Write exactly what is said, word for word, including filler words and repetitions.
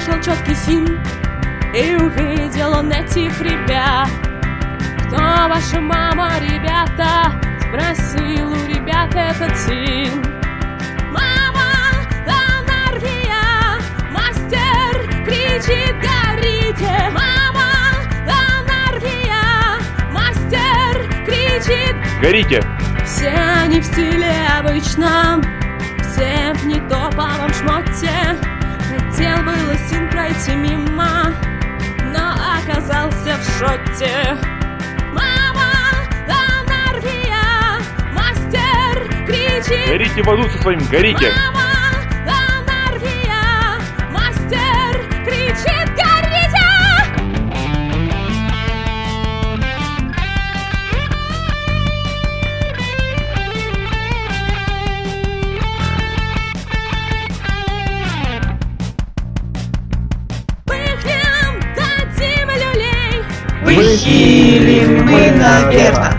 услышал четкий син, и увидел он этих ребят. Кто ваша мама, ребята? Спросил у ребят этот сын. Мама, да Нарвия, мастер кричит, горите. Мама, да Нарвия, мастер кричит, горите. Все они в стиле обычном, все в нетоповом шмоте. Хотел было сын пройти мимо, но оказался в шоте. Мама, да Нарвия, мастер кричит, горите в аду со своим, горите. Мама, да Нарвия, мастер кричит, горите. Выхилим мы наверх.